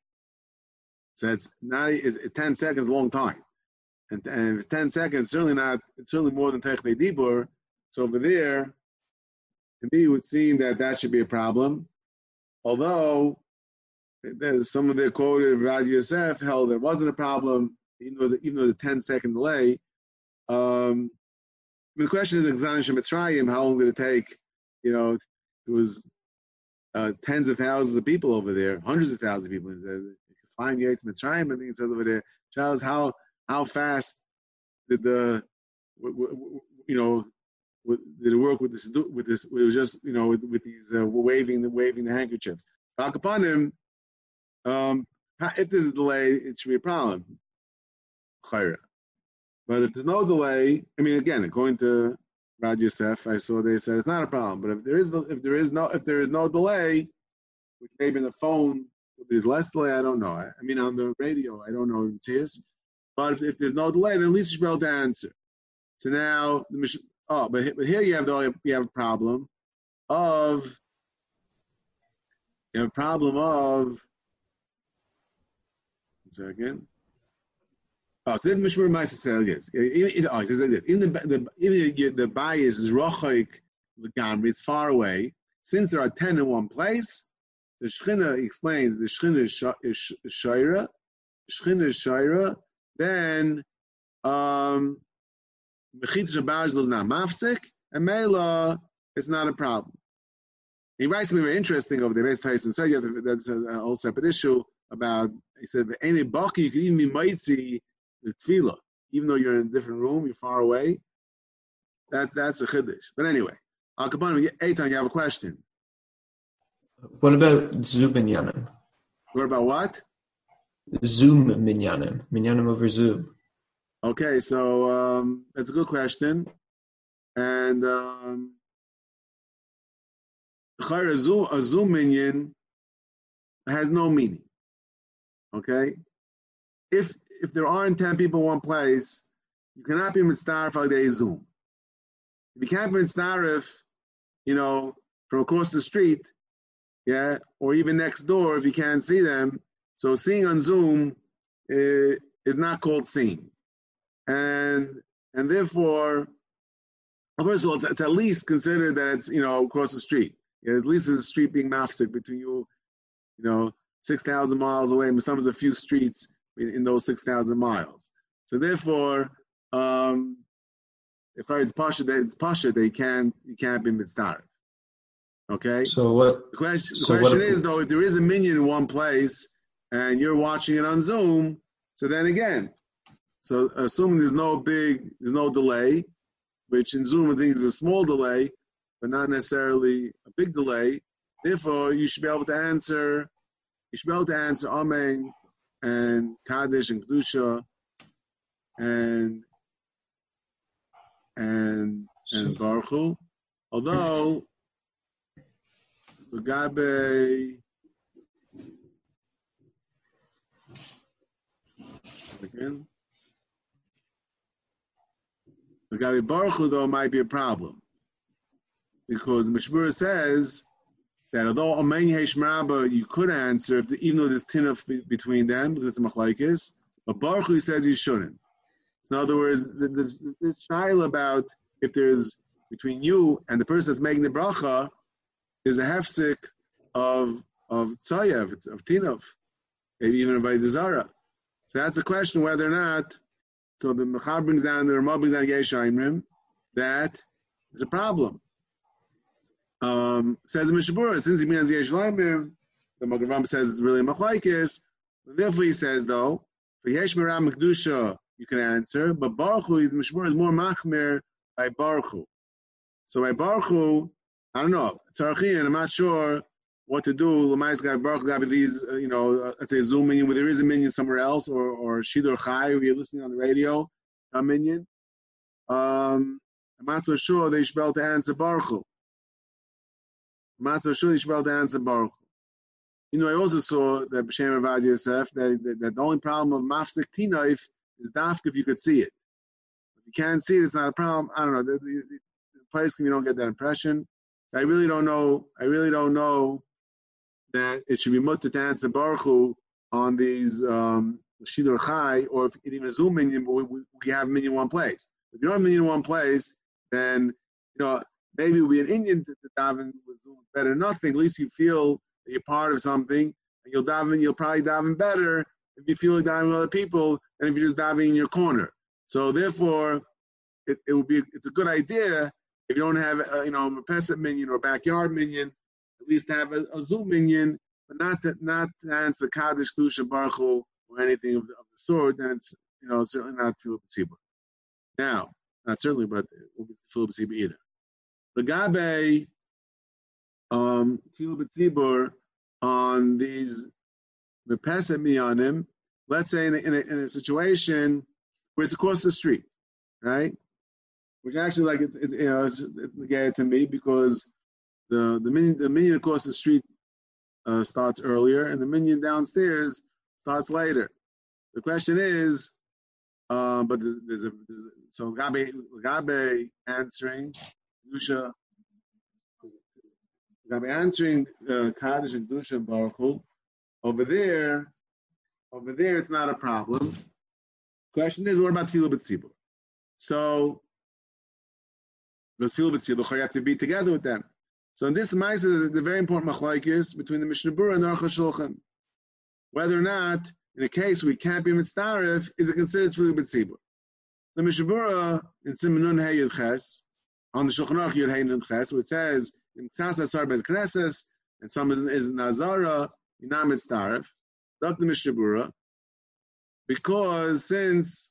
So it's not it's, ten seconds is a long time, and, and if it's ten seconds, it's certainly not. It's certainly more than Technei Dibur. So over there, to me, it would seem that that should be a problem. Although there's some of the quoted Rav Yosef held there wasn't a problem, even though the, even though the ten second delay. Um, the question is, Exanish Mitzrayim, how long did it take? You know, there was uh, tens of thousands of people over there, hundreds of thousands of people. Fine Yates Mitzrayim, I think it says over there. Charles, how how fast did the w- w- you know w- did it work with this with this? It was just you know with, with these uh, waving the waving the handkerchiefs. Upon him, um, if there's a delay, it should be a problem. But if there's no delay, I mean, again, according to Rad Yosef, I saw they said it's not a problem. But if there is if there is no if there is no delay, which maybe in the phone. If there's less delay, I don't know. I, I mean, on the radio, I don't know if it's his. But if, if there's no delay, then at least you should be able to answer. So now, the mission, oh, but, but here you have the you have a problem of you have a problem of. One second. Oh, so then Mishmur Ma'aser says yes. Oh, he says it. Even the the even the bias is rochaik v'gamri. It's far away. Since there are ten in one place. The Shechina explains the Shechina is Shaira, Shechina is Shaira, then um Mechitz Shabarz is not mafsik, and Mela it's not a problem. He writes something very interesting over there. Based Tyson said that's a whole separate issue about. He said any baki you can even be mitzi with tefillah, even though you're in a different room, you're far away. That's that's a chiddush. But anyway, Al Kapanim, Eitan, you have a question. What about Zoom minyanim? What about what? Zoom minyanim. Minyanim over Zoom. Okay, so um, that's a good question. And um, a Zoom, a Zoom minyan has no meaning. Okay? If if there aren't ten people in one place, you cannot be mitzdarif al day Zoom. If you can't be mitzdarif, you know, from across the street, yeah, or even next door if you can't see them. So seeing on Zoom uh, is not called seeing, and and therefore, first of all, it's, it's at least considered that it's you know across the street. Yeah, at least there's a street being mafsik between you, you know, six thousand miles away, and sometimes a few streets in, in those six thousand miles. So therefore, um, if it's pasha, it's pasha, they can't you can't be mitzdarif. Okay. So what? The question, the so question what, is though, if there is a minyan in one place and you're watching it on Zoom, so then again, so assuming there's no big, there's no delay, which in Zoom I think is a small delay, but not necessarily a big delay. Therefore, you should be able to answer. You should be able to answer Amen and Kaddish and Kedusha and and and Baruch Hu. Although Gabe again. Gabe Baruch Hu though might be a problem. because the Mishmura says that although Amen Yesh Merabah you could answer, even though there's tinuf between them, because it's a machlokes, but Baruch Hu says you shouldn't. So in other words, there's this shaila about if there's between you and the person that's making the bracha, there's a hefsek of of tzayev, of tinuf, maybe even by the zara. So that's the question whether or not. So the Mechab brings down, the Ramah brings down Yesh Aimrim, that is a problem. Um, says the Mishabura, since he means Yesh Aimrim, the Magaram says it's really a machlokes. Therefore, he says though, for Yesh Meram Mekdusha, you can answer, but Baruch Hu, the Mishabura is more machmer by Baruch Hu. So by Baruch Hu, I don't know, Tzarchi, and I'm not sure what to do. Lamais got Baruch got these, uh, you know, uh, let's say Zoom minion where there is a minion somewhere else, or or Shidor Chai where you're listening on the radio, a minion. Um, I'm not so sure they should be able to answer Baruch Hu. I'm not so sure they should be able to answer Baruch Hu. You know, I also saw that B'Shem Avad Yosef that, that, that the only problem of Mafsek Tinoif is dafk if you could see it. If you can't see it, it's not a problem. I don't know. The, the, the place you don't get that impression. I really don't know. I really don't know that it should be mutter to answer Baruch Hu on these um, Shidor Chai, or if it even a Zoom minion, but we, we, we have a minion in one place. If you don't have a minion in one place, then you know maybe we'll be an Indian to, to daven with Zoom better than nothing. At least you feel that you're part of something, and you'll daven. You'll probably daven better if you feel like davening with other people than if you're just davening in your corner. So therefore, it, it would be it's a good idea if you don't have a, you know a Pesach minion or a backyard minion, at least have a, a Zoom minion, but not to, not to answer Kaddish, Kedusha, Baruch Hu, or anything of the, of the sort. Then it's you know certainly not Tefillah B'tzibur. Now, not certainly, but it won't be Tefillah B'tzibur either. L'gabe um, Tefillah B'tzibur on these Mepeset Miyanim. Let's say in a, in, a, in a situation where it's across the street, right? Which actually, like, it, it, you know, it's, it's negated to me because the the minion, the minion across the street uh, starts earlier, and the minion downstairs starts later. The question is, uh, but there's, there's a there's, so Gabe Gabe answering Dusha, Gabe answering uh, Kaddish and Dusha Baruch Hu. Over there, over there, it's not a problem. Question is, what about Tefillah B'tzibur? So. But feel b'tzibur, you have to be together with them. So in this ma'aseh, the very important machlokes between the Mishnah Berurah and the Aruch HaShulchan, whether or not in a case we can't be mitzdaref, is it considered tefillah b'tzibur? The Mishnah Berurah in Siman Nun Hey Yud Ches on the Shulchan Aruch Yud Hey Nun Ches, where it says in Tzas Asar Bez Knesses and some is, is Nazara, you're not mitzdaref. That's the Mishnah Berurah, because since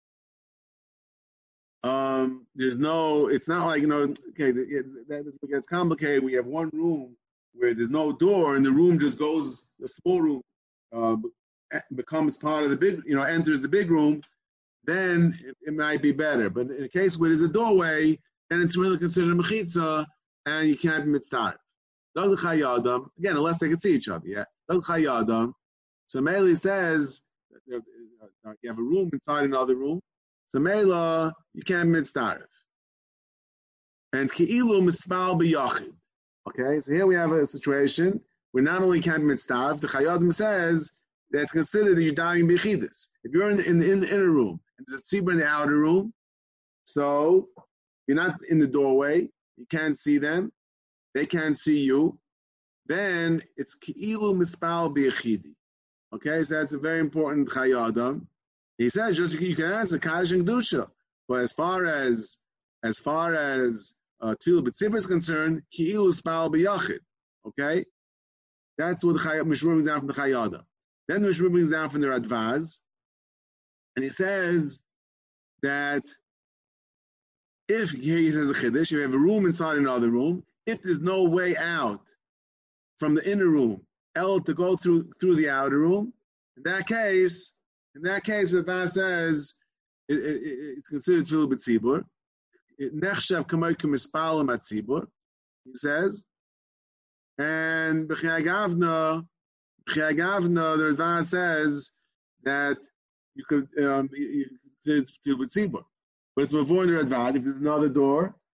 Um, there's no, it's not like, you know, okay, it, that gets complicated. We have one room where there's no door and the room just goes, the small room uh, becomes part of the big, you know, enters the big room, then it, it might be better. But in a case where there's a doorway, then it's really considered a mechitza and you can't be mitzdaref. Again, unless they can see each other, yeah. So Meili says, you have a room inside another room. So Mela, you can't mitzdaref. And Ki'ilu mispal b'yachid. Okay, so here we have a situation where not only can't mitzdaref, the Chayadim says that it's considered that you're dying b'chidus. If you're in, in, in the inner room, and there's a tzibur in the outer room, so you're not in the doorway, you can't see them, they can't see you, then it's Ki'ilu mispal b'yachidi. Okay, so that's a very important Chayadim. He says just you can answer Kaddish and Kedusha, but as far as as far as uh, Tefillah B'tzibur is concerned, Ki'ilu Spal B'yachid. Okay, that's what the Mishmur brings down from the Chayada. Then the Mishmur brings down from the Radvaz, and he says that if here he says a chiddush, you have a room inside another room. If there's no way out from the inner room, el to go through through the outer room, in that case. In that case, the Rebbe says it, it, it, it's considered tefillah b'tzibur. Nechshav kamoy k'mispalim atzibur. He says, and b'chiagavna, b'chiagavna, the Rebbe says that you could um, you consider tefillah b'tzibur, but it's before the Rebbe. If there's another door,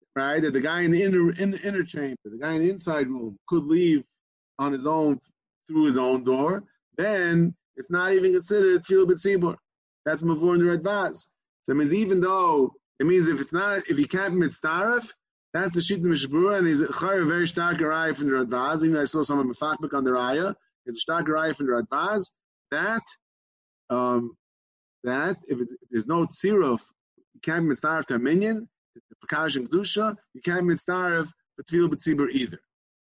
right, that the guy in the inner in the inner chamber, the guy in the inside room, could leave on his own through his own door, then it's not even considered tefillah b'tzibur. That's mavur in the Radbaz. So it means even though it means if it's not if he can't mitzdaref, that's the shita mishbura, and he's a very stark raya from the Radbaz. Even I saw someone mefakbek on the raya. It's a stark raya from the Radbaz that um that if, it, if there's no tziruf, you can't mitzdaref to a minyan. Pakash and Kedusha, you can't mitzdaref for tefillah b'tzibur either.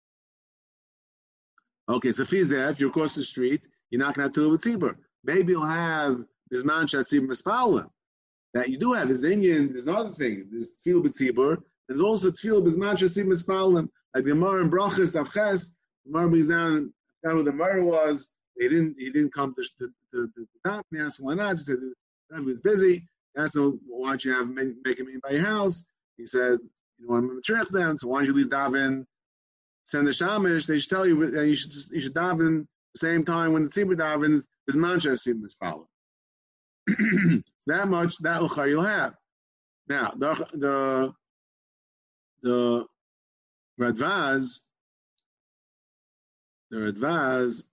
Okay, so Fizeh, if you're across the street, you're not going to have tefillah b'tzibur. Maybe you'll have bisman shatzib mispalim. That you do have. There's the Indian, there's another thing. There's tefillah b'tzibur. There's also tefillah bisman shatzib mispalim. Like the Gemara in Brachas, Avches, the Gemara brings down, down who the Gemara was. He didn't, he didn't come to the to, to, to top. He asked him why not. He said he was busy. He asked him, why don't you have make, make him in by your house? He said, you know, I'm going to trick them, so why don't you at least daven, send the shamish, they should tell you, and you should you should daven the same time when the tzibur davens, is mancha tzibur mispalim. So that much, that l'char you'll have. Now, the, the, the Radvaz, the Radvaz,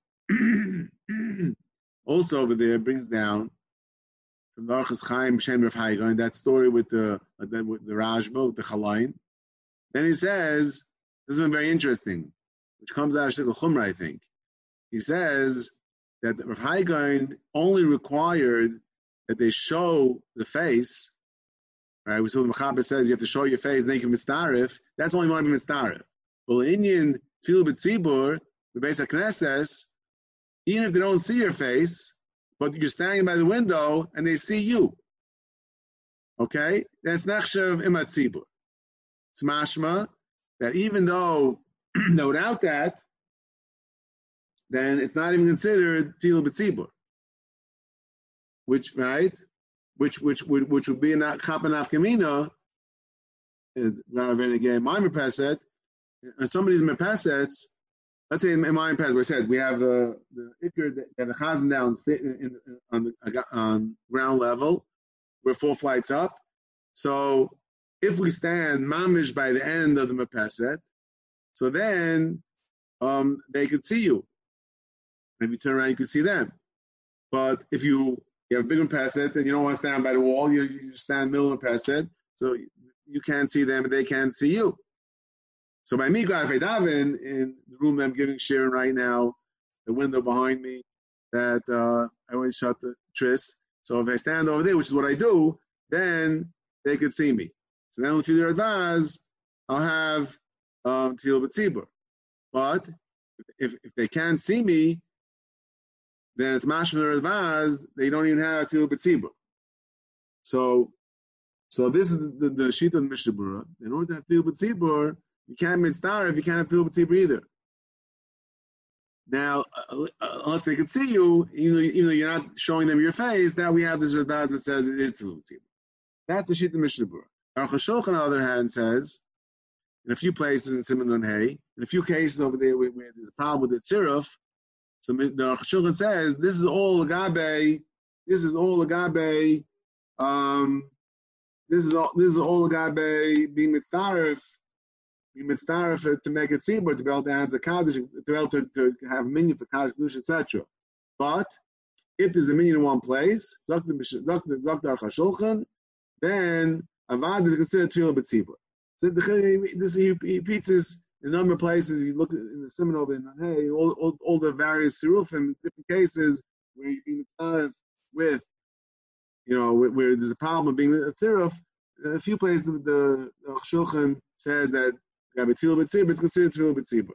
also over there brings down from the Orchos Chaim Shem Rav Hai Gaon, that story with the with the Rajma, with the Chalain. Then he says, this is very interesting, which comes out of Shtickle Chumra, I think. He says that Rav Hai Gaon only required that they show the face, right? We saw the Mechaber says you have to show your face, then you can mitzdaref. That's only one of mitzdaref. Well, the Indian tefillah b'tzibur, the Beis HaKnesses, even if they don't see your face, but you're standing by the window and they see you. Okay? That's nechshav imat tzibur. It's mashma that even though, no, without that, then it's not even considered tefillah b'tzibur. Which, right? Which which which, which would be a chapa nafkamina, rather than again, my mepeset, and somebody's mepesets. Let's say in my past, we said we have the the ikr that the chazan down in, in, on the on ground level, we're four flights up. So if we stand mamish by the end of the mepeset, so then um, they could see you. If you turn around, you can see them. But if you you have a big mepeset and you don't want to stand by the wall, you, you just stand middle of the mepeset, so you can't see them and they can't see you. So by me, if I daven in the room that I'm giving Sharon right now, the window behind me, that uh, I always shut the tris. So if I stand over there, which is what I do, then they could see me. So then, if you're advised, I'll have um, tefillah b'tzibur. But if if they can't see me, then it's mashma advised. They don't even have tefillah b'tzibur. So, so this is the the sheet of the Mishnah Berurah. In order to have tefillah b'tzibur, you can't mitzvah if you can't have tefillah b'tzibur either. Now, uh, unless they can see you, even though, even though you're not showing them your face, now we have this Radaz that says it is tefillah b'tzibur. That's the Shita Mishnah Berurah. Aruch HaShulchan, on the other hand, says, in a few places in Siman Nun Hey, in a few cases over there where, where there's a problem with the tziruf, so the Aruch HaShulchan says, this is all agabe, this is all agabe, um, this is all, this is all agabe being mitzdaref, being mitzdaref to make it tzibur, to be able to answer Kaddish, to be able to, to have a minion for Kaddish, Kedusha, et cetera. But if there's a minion in one place, Zok the Aruch HaShulchan, then avad is considered tefillah b'tzibur. So the, this he, he repeats this in a number of places. You look in the Siman over in hey, all, all, all the various sirufim, different cases where you're being mitzaref with, you know, where, where there's a problem of being a tziruf. A few places the, the, the Shulchan says that tefillah b'tzibur, it's considered tefillah b'tzibur.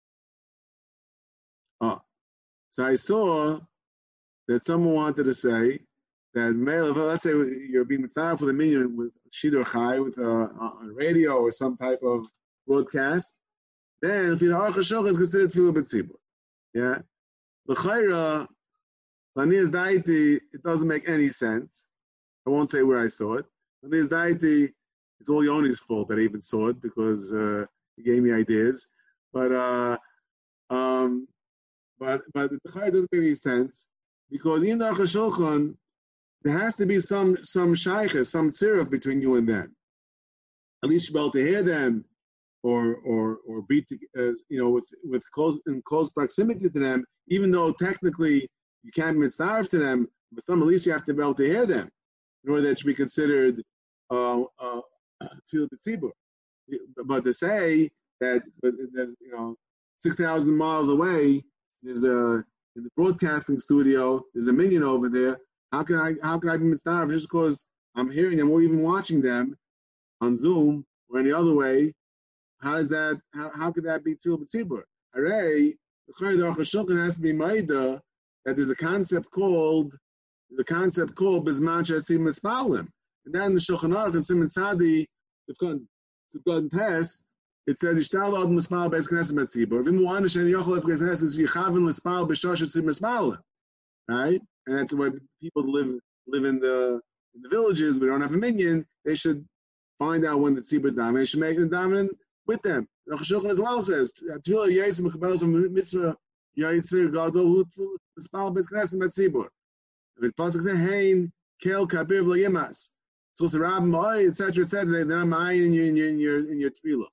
Oh, so I saw that someone wanted to say that male, let's say you're being mitzvah for the minion with Shiddur Chai, with a, a radio or some type of broadcast, then if you're Aruch HaShulchan, it's considered tefillah b'tzibur. Yeah? L'chayra, Lanias Daiti, it doesn't make any sense. I won't say where I saw it. Lanias Daiti, it's all Yoni's fault that I even saw it because uh, he gave me ideas. But uh, um, but but the Chayra doesn't make any sense because in the Aruch HaShulchan, there has to be some some shaykhs, some tziruf between you and them. at least you're able to hear them, or or or be to, as you know with with close in close proximity to them, even though technically you can't be mitzvah to them, but still at least you have to be able to hear them in order that it should be considered uh uh tefillah b'tzibur. But to say that, but there's you know six thousand miles away, there's a in the broadcasting studio, there's a minion over there. How can I how can I be mitzvah just because I'm hearing them or even watching them on Zoom or any other way? How is that? How, how could that be tefillah b'tzibur? Hooray! The Aruch HaShulchan has to be maida that there's a concept called the concept called bizman she'atzim mispalim, and then the Shulchan Aruch and Simon Sadi to go test. It says yishtal od mispal beis knesset b'tzibur. V'im u'anish and yochel beis knesset yichavin l'spal b'shosh etzim mispalim. Right, and that's why people live live in the in the villages. We don't have a minion. They should find out when the tzibur is dominant. They should make it dominant with them. The Shulchan as well says, "Tefillah yaitz mekabel some mitzvah yaitzer gadol hu mispal beis knesset b'tzibur." If it's possible to say, "Hein kel kabir v'layimas," so it's a rabbi, et cetera, et cetera. They're not mine in your in your in your in your tefillah.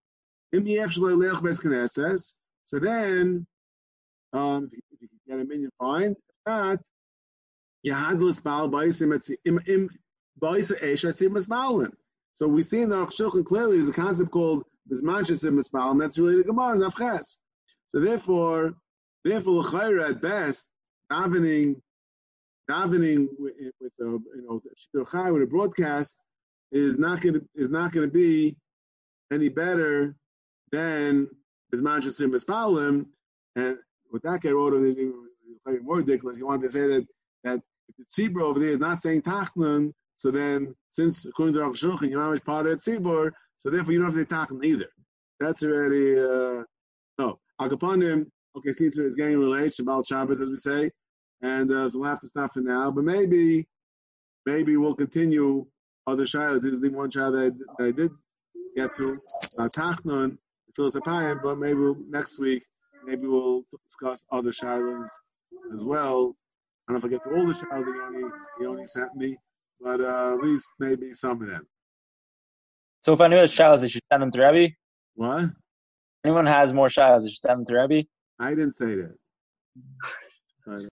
So then, um, if you can get a minion, fine. If not, yahadlus bal ba'isem im im ba'isa eish asim misbalim. So we see in the Aruch HaShulchan clearly there's a concept called bizman she'asim misbalim. That's related to Gemara and Nafches. So therefore, therefore l'chayra at best, davening, davening with, with a you know shiddur chai with a broadcast is not going to is not going to be any better than bizman she'asim misbalim. And what that guy wrote of is even more ridiculous. He wanted to say that that if the tzibur over there is not saying tachnun, so then since according to Aruch HaShulchan you're not part of the tzibur, so therefore you don't have to say tachnun either. That's already uh, no. Akapanim. Okay, see, so it's getting related to Baal Shabbos as we say, and uh, so we'll have to stop for now. But maybe, maybe we'll continue other shilas. This is the one shilah that, that I did get to uh, tachnun, Philosophian, but maybe we'll, next week. Maybe we'll discuss other shilas as well. I don't know if I get to all the shilas that he only, he only sent me, but uh, at least maybe some of them. So if anyone has shilas, they should send them to Rebbe? What? Anyone has more shilas, they should send them to Rebbe? I didn't say that.